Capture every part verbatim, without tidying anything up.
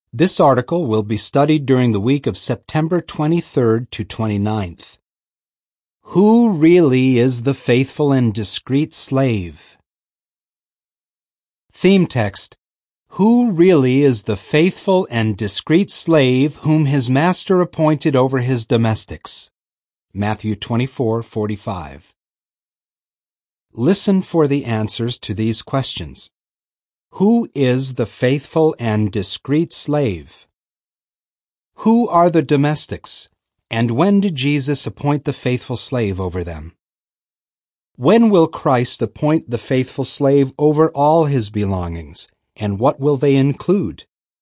This article will be studied during the week of September twenty-third to twenty-ninth. Who really is the faithful and discreet slave? Theme text: Who really is the faithful and discreet slave whom his master appointed over his domestics? Matthew twenty-four forty-five. Listen for the answers to these questions. Who is the faithful and discreet slave? Who are the domestics, and when did Jesus appoint the faithful slave over them? When will Christ appoint the faithful slave over all his belongings, and what will they include?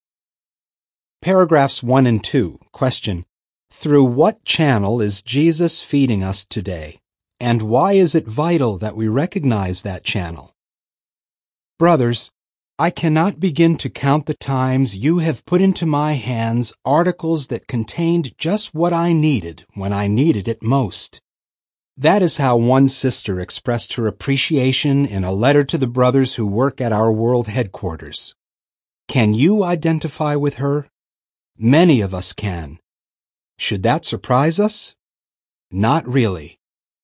Paragraphs one and two. Question: Through what channel is Jesus feeding us today, and why is it vital that we recognize that channel? Brothers, I cannot begin to count the times you have put into my hands articles that contained just what I needed when I needed it most. That is how one sister expressed her appreciation in a letter to the brothers who work at our world headquarters. Can you identify with her? Many of us can. Should that surprise us? Not really.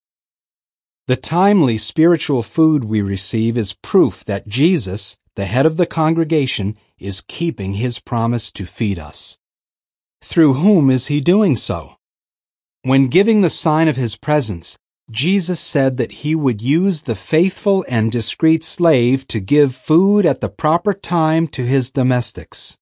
The timely spiritual food we receive is proof that Jesus, the head of the congregation, is keeping his promise to feed us. Through whom is he doing so? When giving the sign of his presence, Jesus said that he would use the faithful and discreet slave to give food at the proper time to his domestics.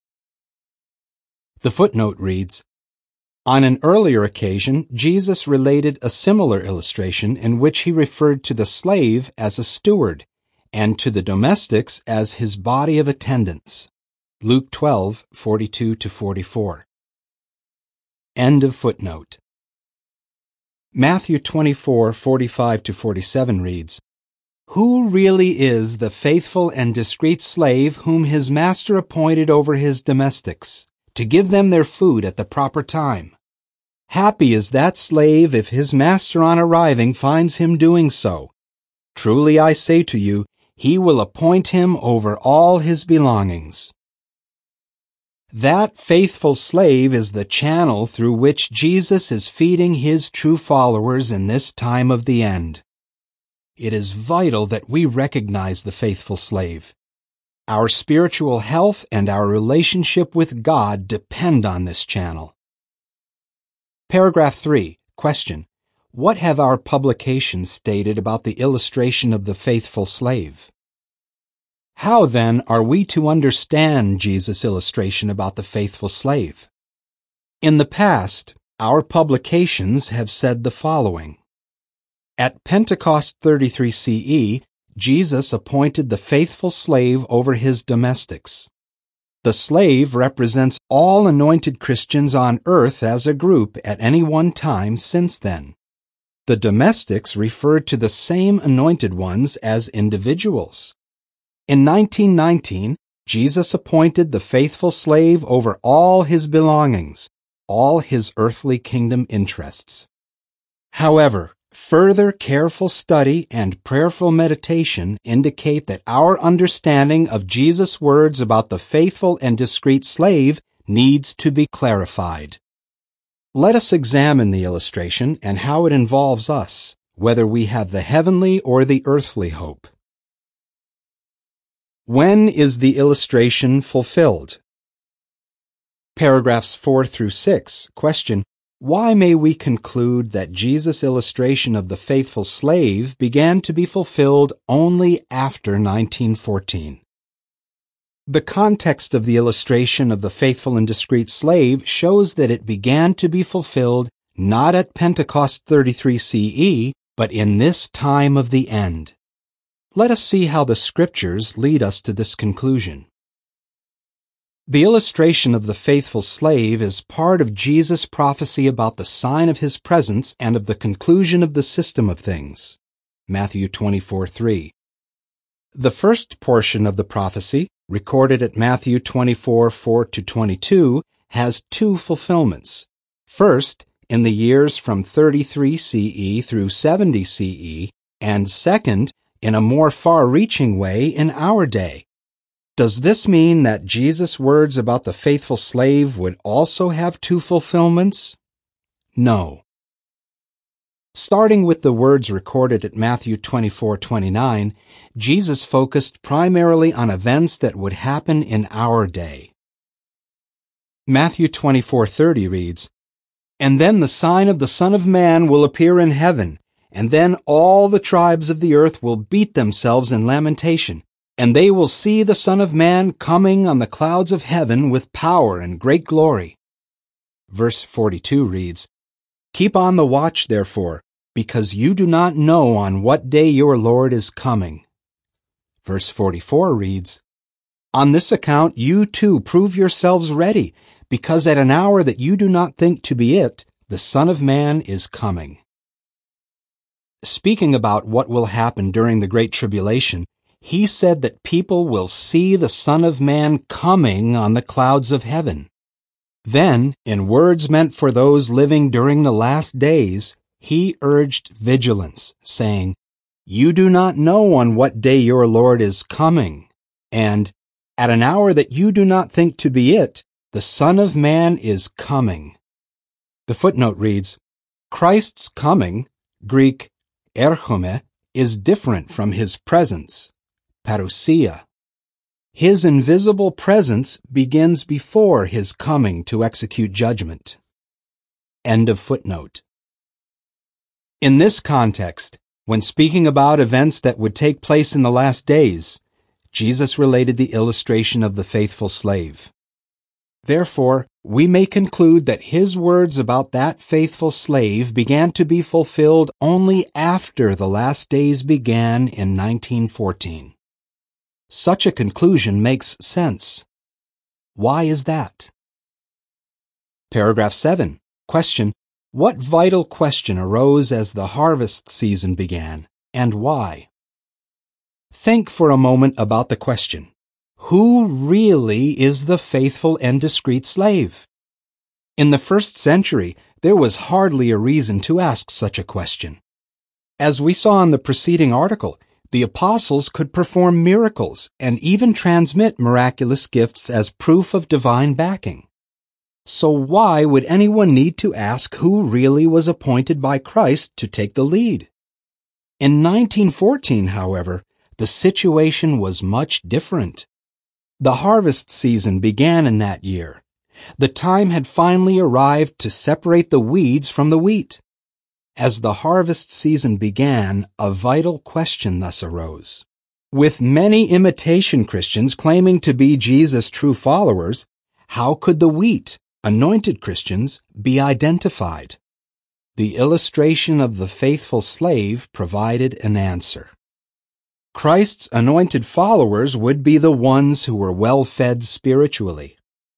The footnote reads, On an earlier occasion, Jesus related a similar illustration in which he referred to the slave as a steward, and to the domestics as his body of attendants. Luke twelve forty-two to forty-four. End of footnote. Matthew twenty-four forty-five to forty-seven reads, Who really is the faithful and discreet slave whom his master appointed over his domestics, to give them their food at the proper time? Happy is that slave if his master on arriving finds him doing so. Truly I say to you, he will appoint him over all his belongings. That faithful slave is the channel through which Jesus is feeding his true followers in this time of the end. It is vital that we recognize the faithful slave. Our spiritual health and our relationship with God depend on this channel. Paragraph three. Question: What have our publications stated about the illustration of the faithful slave? How, then, are we to understand Jesus' illustration about the faithful slave? In the past, our publications have said the following. At Pentecost thirty-three C E, Jesus appointed the faithful slave over his domestics. The slave represents all anointed Christians on earth as a group at any one time since then. The domestics referred to the same anointed ones as individuals. In nineteen nineteen, Jesus appointed the faithful slave over all his belongings, all his earthly kingdom interests. However, further careful study and prayerful meditation indicate that our understanding of Jesus' words about the faithful and discreet slave needs to be clarified. Let us examine the illustration and how it involves us, whether we have the heavenly or the earthly hope. When is the illustration fulfilled? Paragraphs four through six. Question: Why may we conclude that Jesus' illustration of the faithful slave began to be fulfilled only after nineteen fourteen? The context of the illustration of the faithful and discreet slave shows that it began to be fulfilled not at Pentecost thirty-three C E, but in this time of the end. Let us see how the Scriptures lead us to this conclusion. The illustration of the faithful slave is part of Jesus' prophecy about the sign of his presence and of the conclusion of the system of things. Matthew twenty-four three. The first portion of the prophecy, recorded at Matthew twenty-four four to twenty-two, has two fulfillments. First, in the years from thirty-three C E through seventy C E, and second, in a more far-reaching way in our day. Does this mean that Jesus' words about the faithful slave would also have two fulfillments? No. Starting with the words recorded at Matthew twenty-four twenty-nine, Jesus focused primarily on events that would happen in our day. Matthew twenty-four thirty reads, "And then the sign of the Son of Man will appear in heaven, and then all the tribes of the earth will beat themselves in lamentation, and they will see the Son of Man coming on the clouds of heaven with power and great glory." Verse forty-two reads, "Keep on the watch, therefore, because you do not know on what day your Lord is coming." Verse forty-four reads, "On this account you too prove yourselves ready, because at an hour that you do not think to be it, the Son of Man is coming." Speaking about what will happen during the Great Tribulation, he said that people will see the Son of Man coming on the clouds of heaven. Then, in words meant for those living during the last days, he urged vigilance, saying, "You do not know on what day your Lord is coming," and, "At an hour that you do not think to be it, the Son of Man is coming." The footnote reads, Christ's coming, Greek erchome, is different from his presence, parousia. His invisible presence begins before his coming to execute judgment. End of footnote. In this context, when speaking about events that would take place in the last days, Jesus related the illustration of the faithful slave. Therefore, we may conclude that his words about that faithful slave began to be fulfilled only after the last days began in nineteen fourteen. Such a conclusion makes sense. Why is that? Paragraph seven. Question. What vital question arose as the harvest season began, and why? Think for a moment about the question. Who really is the faithful and discreet slave? In the first century, there was hardly a reason to ask such a question. As we saw in the preceding article, the apostles could perform miracles and even transmit miraculous gifts as proof of divine backing. So why would anyone need to ask who really was appointed by Christ to take the lead? In nineteen fourteen, however, the situation was much different. The harvest season began in that year. The time had finally arrived to separate the weeds from the wheat. As the harvest season began, a vital question thus arose. With many imitation Christians claiming to be Jesus' true followers, how could the wheat, anointed Christians, be identified? The illustration of the faithful slave provided an answer. Christ's anointed followers would be the ones who were well-fed spiritually.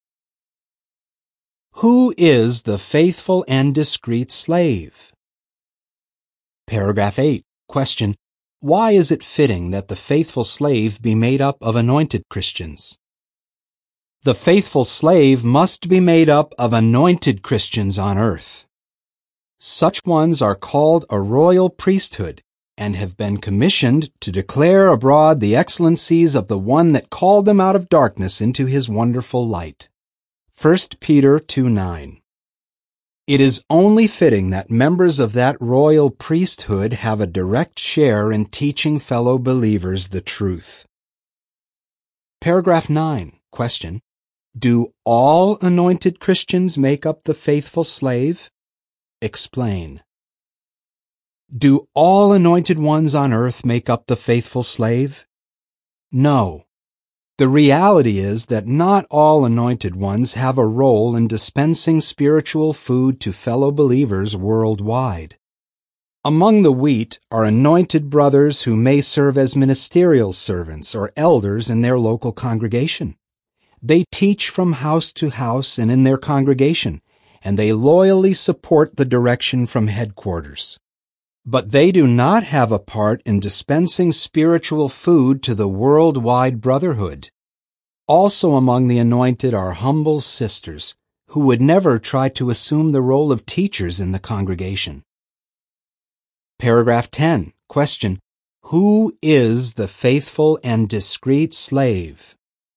Who is the faithful and discreet slave? Paragraph eight. Question. Why is it fitting that the faithful slave be made up of anointed Christians? The faithful slave must be made up of anointed Christians on earth. Such ones are called a royal priesthood and have been commissioned to declare abroad the excellencies of the one that called them out of darkness into his wonderful light. First Peter two nine. It is only fitting that members of that royal priesthood have a direct share in teaching fellow believers the truth. Paragraph nine. Question. Do all anointed Christians make up the faithful slave? Explain. Do all anointed ones on earth make up the faithful slave? No. The reality is that not all anointed ones have a role in dispensing spiritual food to fellow believers worldwide. Among the wheat are anointed brothers who may serve as ministerial servants or elders in their local congregation. They teach from house to house and in their congregation, and they loyally support the direction from headquarters. But they do not have a part in dispensing spiritual food to the worldwide brotherhood. Also among the anointed are humble sisters, who would never try to assume the role of teachers in the congregation. Paragraph ten. Question. Who is the faithful and discreet slave?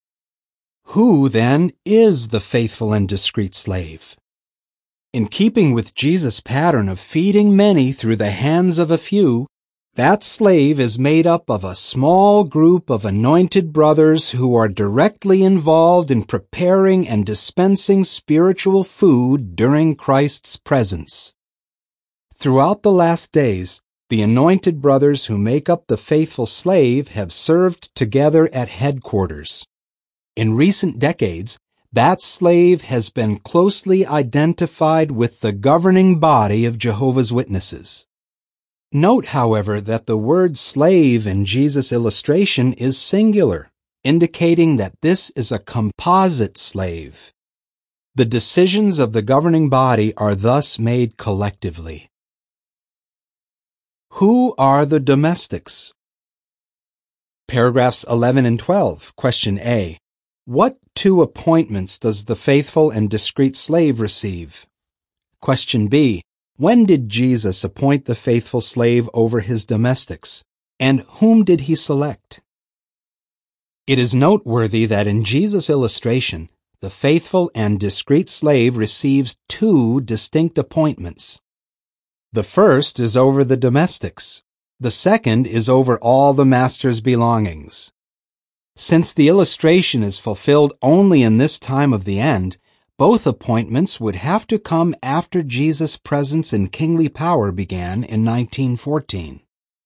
Who, then, is the faithful and discreet slave? In keeping with Jesus' pattern of feeding many through the hands of a few, that slave is made up of a small group of anointed brothers who are directly involved in preparing and dispensing spiritual food during Christ's presence. Throughout the last days, the anointed brothers who make up the faithful slave have served together at headquarters. In recent decades, that slave has been closely identified with the governing body of Jehovah's Witnesses. Note, however, that the word slave in Jesus' illustration is singular, indicating that this is a composite slave. The decisions of the governing body are thus made collectively. Who are the domestics? Paragraphs eleven and twelve, question A. What two appointments does the faithful and discreet slave receive? Question B. When did Jesus appoint the faithful slave over his domestics, and whom did he select? It is noteworthy that in Jesus' illustration, the faithful and discreet slave receives two distinct appointments. The first is over the domestics. The second is over all the master's belongings. Since the illustration is fulfilled only in this time of the end, both appointments would have to come after Jesus' presence in kingly power began in nineteen fourteen.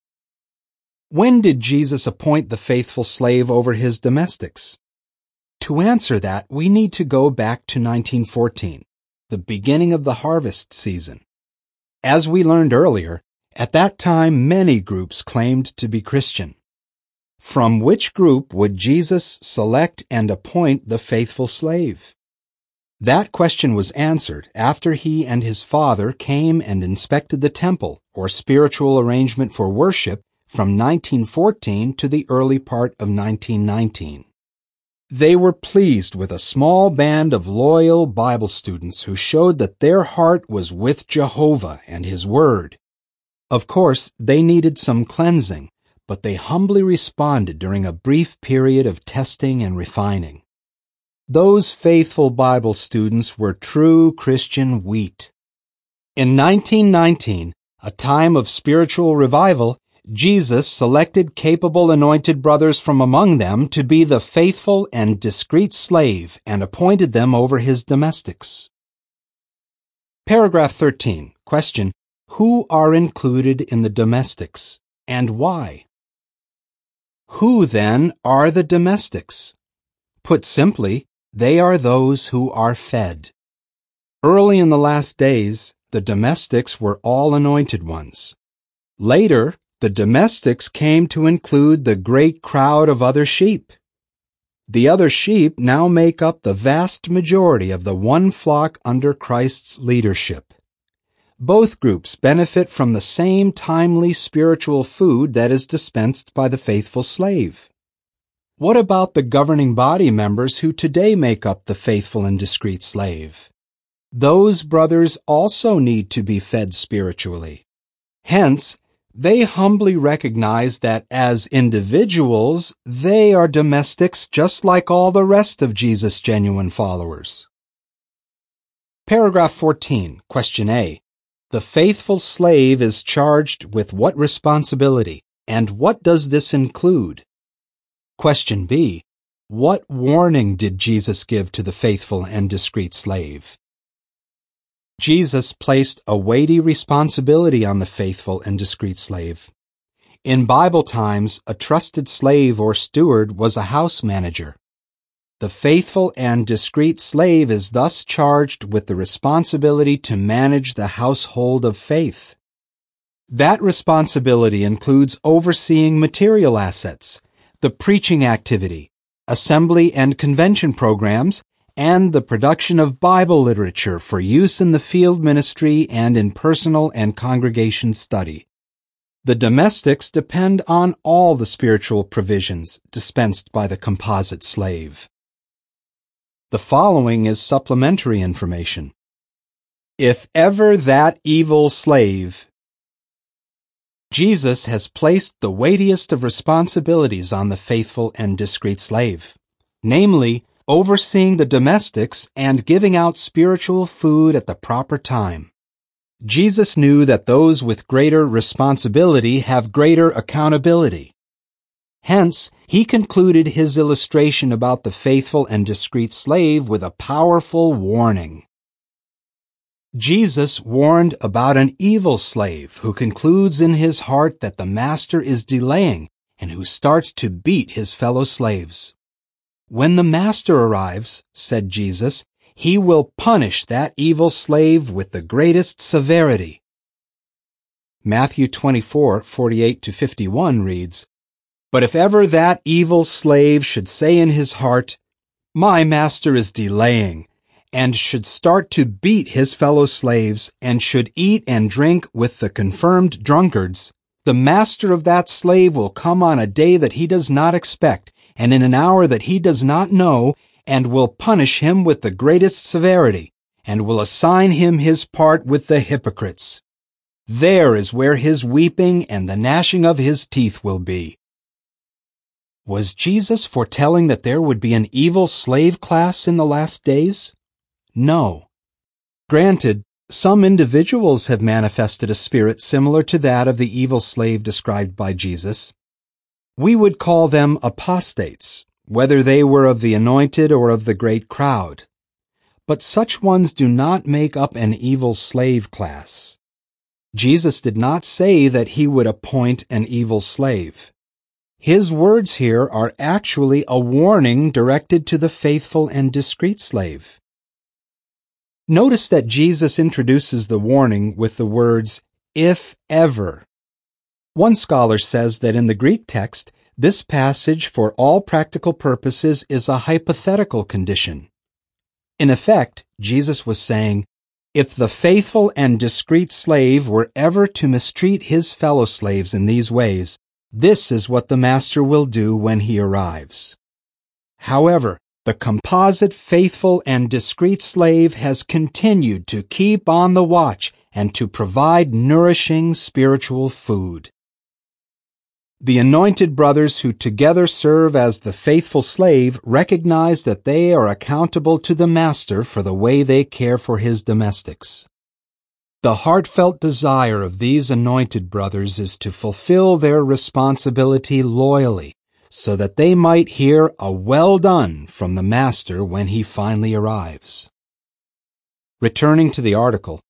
When did Jesus appoint the faithful slave over his domestics? To answer that, we need to go back to nineteen fourteen, the beginning of the harvest season. As we learned earlier, at that time many groups claimed to be Christian. From which group would Jesus select and appoint the faithful slave? That question was answered after he and his father came and inspected the temple, or spiritual arrangement for worship, from nineteen fourteen to the early part of nineteen nineteen. They were pleased with a small band of loyal Bible students who showed that their heart was with Jehovah and His Word. Of course, they needed some cleansing, but they humbly responded during a brief period of testing and refining. Those faithful Bible students were true Christian wheat. In nineteen nineteen, a time of spiritual revival, Jesus selected capable anointed brothers from among them to be the faithful and discreet slave and appointed them over his domestics. Paragraph thirteen, question, who are included in the domestics and why? Who, then, are the domestics? Put simply, they are those who are fed. Early in the last days, the domestics were all anointed ones. Later, the domestics came to include the great crowd of other sheep. The other sheep now make up the vast majority of the one flock under Christ's leadership. Both groups benefit from the same timely spiritual food that is dispensed by the faithful slave. What about the governing body members who today make up the faithful and discreet slave? Those brothers also need to be fed spiritually. Hence, they humbly recognize that as individuals, they are domestics just like all the rest of Jesus' genuine followers. Paragraph fourteen, question A. The faithful slave is charged with what responsibility, and what does this include? Question B. What warning did Jesus give to the faithful and discreet slave? Jesus placed a weighty responsibility on the faithful and discreet slave. In Bible times, a trusted slave or steward was a house manager. The faithful and discreet slave is thus charged with the responsibility to manage the household of faith. That responsibility includes overseeing material assets, the preaching activity, assembly and convention programs, and the production of Bible literature for use in the field ministry and in personal and congregation study. The domestics depend on all the spiritual provisions dispensed by the composite slave. The following is supplementary information. If ever that evil slave. Jesus has placed the weightiest of responsibilities on the faithful and discreet slave, namely, overseeing the domestics and giving out spiritual food at the proper time. Jesus knew that those with greater responsibility have greater accountability. Hence, he concluded his illustration about the faithful and discreet slave with a powerful warning. Jesus warned about an evil slave who concludes in his heart that the master is delaying and who starts to beat his fellow slaves. When the master arrives, said Jesus, he will punish that evil slave with the greatest severity. Matthew twenty-four, forty-eight to fifty-one reads, "But if ever that evil slave should say in his heart, 'My master is delaying,' and should start to beat his fellow slaves, and should eat and drink with the confirmed drunkards, the master of that slave will come on a day that he does not expect, and in an hour that he does not know, and will punish him with the greatest severity, and will assign him his part with the hypocrites. There is where his weeping and the gnashing of his teeth will be." Was Jesus foretelling that there would be an evil slave class in the last days? No. Granted, some individuals have manifested a spirit similar to that of the evil slave described by Jesus. We would call them apostates, whether they were of the anointed or of the great crowd. But such ones do not make up an evil slave class. Jesus did not say that he would appoint an evil slave. His words here are actually a warning directed to the faithful and discreet slave. Notice that Jesus introduces the warning with the words, "if ever." One scholar says that in the Greek text, this passage for all practical purposes is a hypothetical condition. In effect, Jesus was saying, if the faithful and discreet slave were ever to mistreat his fellow slaves in these ways, this is what the master will do when he arrives. However, the composite faithful and discreet slave has continued to keep on the watch and to provide nourishing spiritual food. The anointed brothers who together serve as the faithful slave recognize that they are accountable to the master for the way they care for his domestics. The heartfelt desire of these anointed brothers is to fulfill their responsibility loyally, so that they might hear a "well done" from the master when he finally arrives. Returning to the article.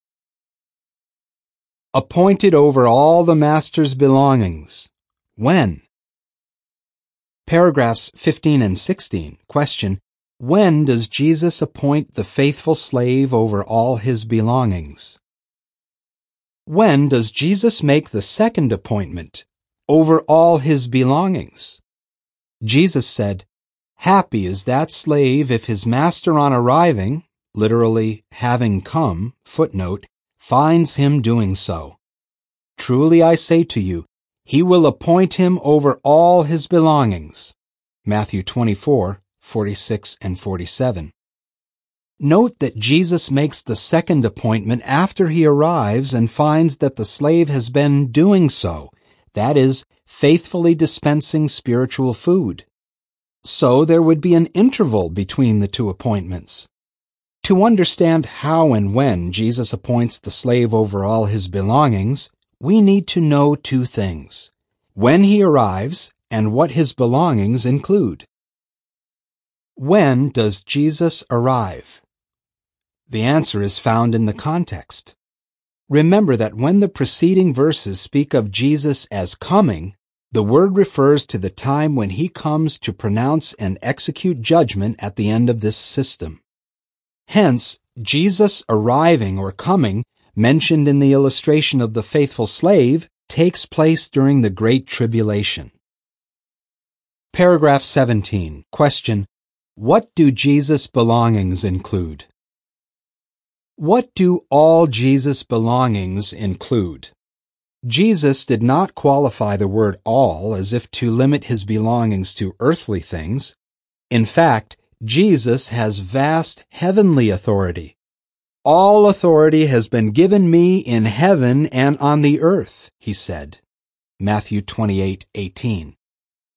Appointed over all the master's belongings. When? Paragraphs fifteen and sixteen. Question. When does Jesus appoint the faithful slave over all his belongings? When does Jesus make the second appointment, over all his belongings? Jesus said, "Happy is that slave if his master on arriving," literally, having come, footnote, finds him doing so. Truly I say to you, he will appoint him over all his belongings. Matthew twenty-four, forty-six and forty-seven. Note that Jesus makes the second appointment after he arrives and finds that the slave has been doing so, that is, faithfully dispensing spiritual food. So there would be an interval between the two appointments. To understand how and when Jesus appoints the slave over all his belongings, we need to know two things: when he arrives and what his belongings include. When does Jesus arrive? The answer is found in the context. Remember that when the preceding verses speak of Jesus as coming, the word refers to the time when he comes to pronounce and execute judgment at the end of this system. Hence, Jesus arriving or coming, mentioned in the illustration of the faithful slave, takes place during the Great Tribulation. Paragraph seventeen. Question. What do Jesus' belongings include? What do all Jesus' belongings include? Jesus did not qualify the word all as if to limit his belongings to earthly things. In fact, Jesus has vast heavenly authority. "All authority has been given me in heaven and on the earth," he said. Matthew twenty-eight, eighteen.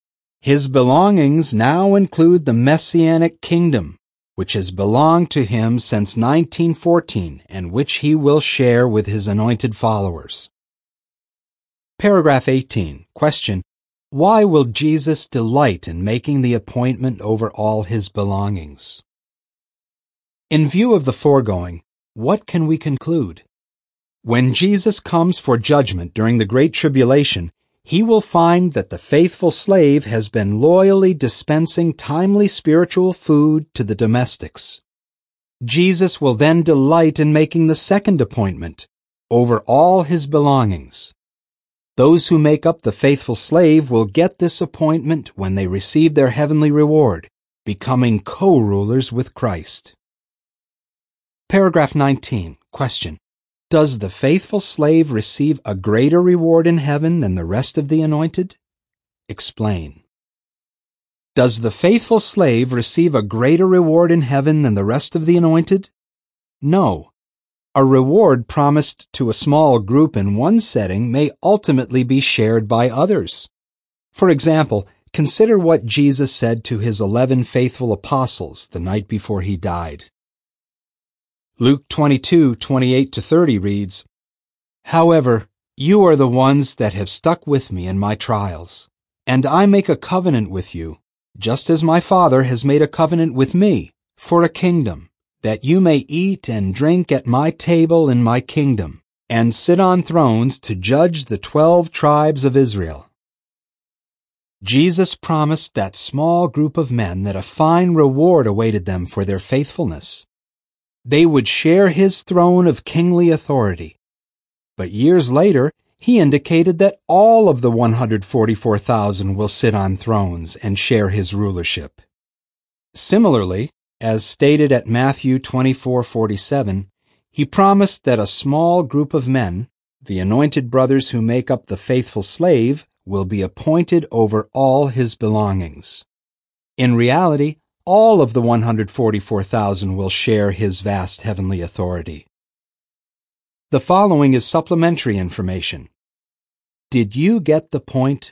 His belongings now include the Messianic kingdom, which has belonged to him since nineteen fourteen and which he will share with his anointed followers. Paragraph eighteen. Question. Why will Jesus delight in making the appointment over all his belongings? In view of the foregoing, what can we conclude? When Jesus comes for judgment during the Great Tribulation, he will find that the faithful slave has been loyally dispensing timely spiritual food to the domestics. Jesus will then delight in making the second appointment over all his belongings. Those who make up the faithful slave will get this appointment when they receive their heavenly reward, becoming co-rulers with Christ. Paragraph nineteen. Question. Does the faithful slave receive a greater reward in heaven than the rest of the anointed? Explain. Does the faithful slave receive a greater reward in heaven than the rest of the anointed? No. A reward promised to a small group in one setting may ultimately be shared by others. For example, consider what Jesus said to his eleven faithful apostles the night before he died. Luke twenty-two, twenty-eight to thirty reads, "However, you are the ones that have stuck with me in my trials, and I make a covenant with you, just as my Father has made a covenant with me, for a kingdom, that you may eat and drink at my table in my kingdom, and sit on thrones to judge the twelve tribes of Israel." Jesus promised that small group of men that a fine reward awaited them for their faithfulness. They would share his throne of kingly authority. But years later, he indicated that all of the one hundred forty-four thousand will sit on thrones and share his rulership. Similarly, as stated at Matthew twenty-four forty-seven, he promised that a small group of men, the anointed brothers who make up the faithful slave, will be appointed over all his belongings. In reality, all of the one hundred forty-four thousand will share his vast heavenly authority. The following is supplementary information. Did you get the point?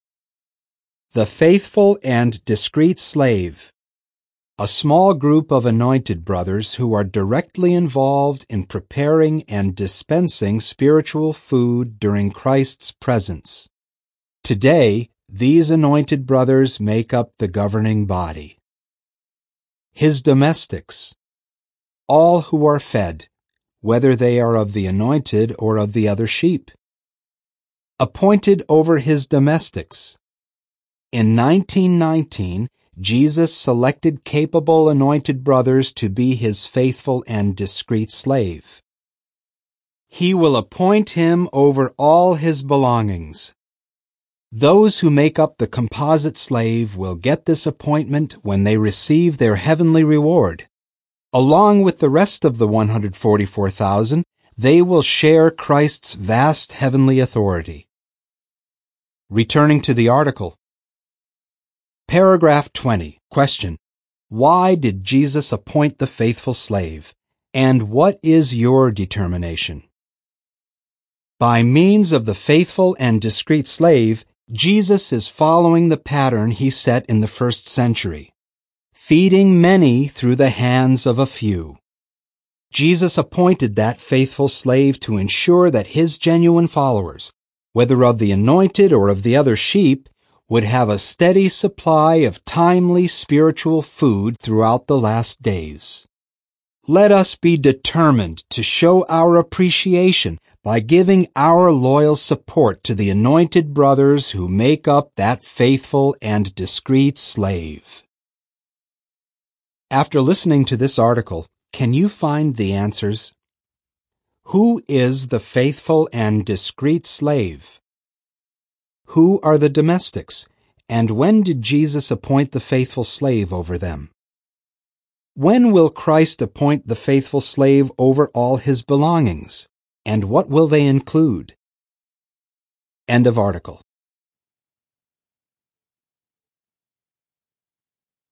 The faithful and discreet slave, a small group of anointed brothers who are directly involved in preparing and dispensing spiritual food during Christ's presence. Today, these anointed brothers make up the governing body. His domestics, all who are fed, whether they are of the anointed or of the other sheep. Appointed over his domestics. In nineteen nineteen, Jesus selected capable anointed brothers to be his faithful and discreet slave. He will appoint him over all his belongings. Those who make up the composite slave will get this appointment when they receive their heavenly reward. Along with the rest of the one hundred forty-four thousand, they will share Christ's vast heavenly authority. Returning to the article. Paragraph twenty. Question. Why did Jesus appoint the faithful slave? And what is your determination? By means of the faithful and discreet slave, Jesus is following the pattern he set in the first century, feeding many through the hands of a few. Jesus appointed that faithful slave to ensure that his genuine followers, whether of the anointed or of the other sheep, would have a steady supply of timely spiritual food throughout the last days. Let us be determined to show our appreciation by giving our loyal support to the anointed brothers who make up that faithful and discreet slave. After listening to this article, can you find the answers? Who is the faithful and discreet slave? Who are the domestics, and when did Jesus appoint the faithful slave over them? When will Christ appoint the faithful slave over all his belongings? And what will they include? End of article.